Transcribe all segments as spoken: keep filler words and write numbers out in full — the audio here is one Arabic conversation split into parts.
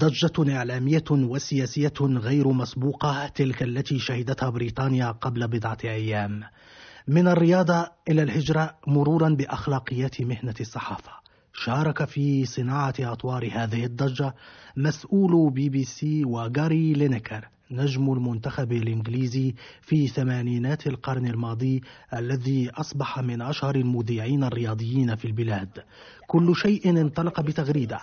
ضجة إعلامية وسياسية غير مسبوقة تلك التي شهدتها بريطانيا قبل بضعة أيام، من الرياضة إلى الهجرة مرورا بأخلاقيات مهنة الصحافة. شارك في صناعة أطوار هذه الضجة مسؤول بي بي سي وغاري لينكر نجم المنتخب الإنجليزي في ثمانينات القرن الماضي، الذي أصبح من أشهر المذيعين الرياضيين في البلاد. كل شيء انطلق بتغريدة.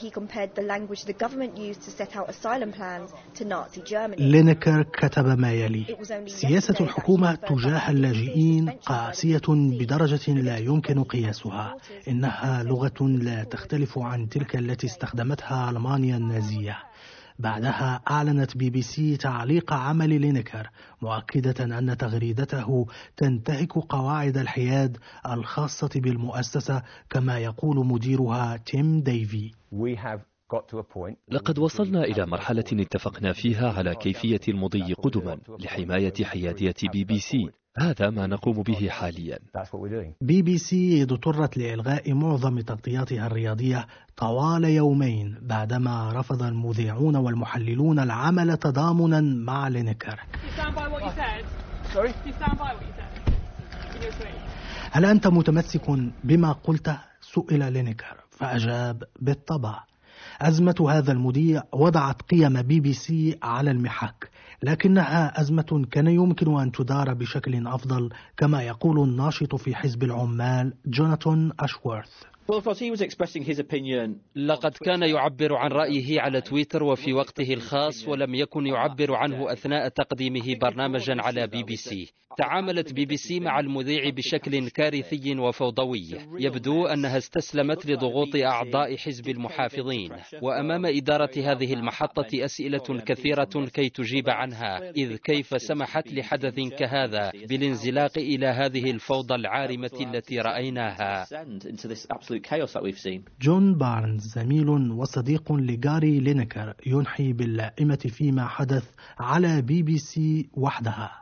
لينكر كتب ما يلي: سياسة الحكومة تجاه اللاجئين قاسية بدرجة لا يمكن قياسها، إنها لغة لا تختلف عن تلك التي استخدمتها ألمانيا النازية. بعدها أعلنت بي بي سي تعليق عمل لينكر، مؤكدة أن تغريدته تنتهك قواعد الحياد الخاصة بالمؤسسة، كما يقول مديرها تيم ديفي. لقد وصلنا إلى مرحلة اتفقنا فيها على كيفية المضي قدما لحماية حيادية بي بي سي. هذا ما نقوم به حاليا. بي بي سي اضطرت لإلغاء معظم تغطياتها الرياضية طوال يومين بعدما رفض المذيعون والمحللون العمل تضامنا مع لينكر. هل أنت متمسك بما قلته؟ سئل لينكر فأجاب: بالطبع. أزمة هذا المذيع وضعت قيم بي بي سي على المحك، لكنها أزمة كان يمكن أن تدار بشكل أفضل، كما يقول الناشط في حزب العمال جوناثان أشورث. لقد كان يعبر عن رأيه على تويتر وفي وقته الخاص، ولم يكن يعبر عنه أثناء تقديمه برنامجا على بي بي سي. تعاملت بي بي سي مع المذيع بشكل كارثي وفوضوي. يبدو أنها استسلمت لضغوط أعضاء حزب المحافظين، وأمام إدارة هذه المحطة أسئلة كثيرة كي تجيب عنها، إذ كيف سمحت لحدث كهذا بالانزلاق إلى هذه الفوضى العارمة التي رأيناها؟ جون بارنز زميل وصديق لغاري لينكر ينحي باللائمة فيما حدث على بي بي سي وحدها.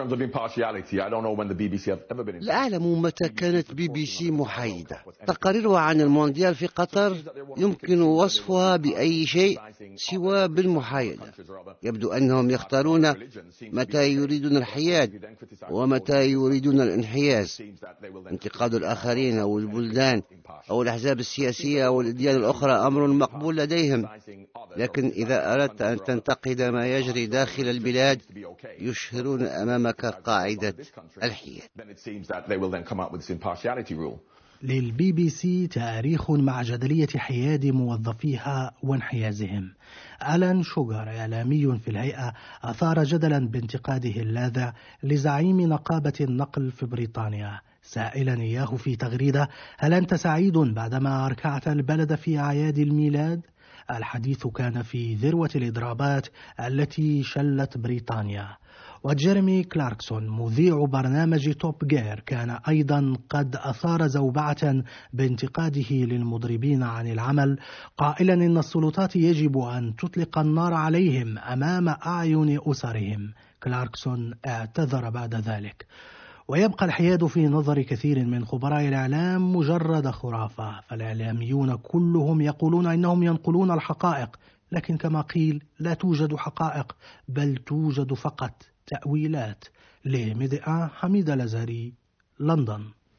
لا أعلم متى كانت بي بي سي محايدة. تقاريرها عن المونديال في قطر يمكن وصفها بأي شيء سوى بالمحايدة. يبدو أنهم يختارون متى يريدون الحياد ومتى يريدون الانحياز. انتقاد الآخرين أو البلدان أو الأحزاب السياسية أو الأديان الأخرى أمر مقبول لديهم، لكن إذا أردت أن تنتقد ما يجري داخل البلاد يشهرون أمامك قاعدة الحياد. للبي بي سي تاريخ مع جدلية حياد موظفيها وانحيازهم. ألان شوغر إعلامي في الهيئة أثار جدلا بانتقاده اللاذع لزعيم نقابة النقل في بريطانيا، سائلا إياه في تغريدة: هل أنت سعيد بعدما أركعت البلد في أعياد الميلاد؟ الحديث كان في ذروة الإضرابات التي شلت بريطانيا. وجيريمي كلاركسون مذيع برنامج توب جير كان أيضا قد أثار زوبعة بانتقاده للمضربين عن العمل، قائلا إن السلطات يجب أن تطلق النار عليهم أمام أعين أسرهم. كلاركسون اعتذر بعد ذلك. ويبقى الحياد في نظر كثير من خبراء الإعلام مجرد خرافة، فالإعلاميون كلهم يقولون إنهم ينقلون الحقائق، لكن كما قيل لا توجد حقائق بل توجد فقط تأويلات. لميديا حميد الأزهري، لندن.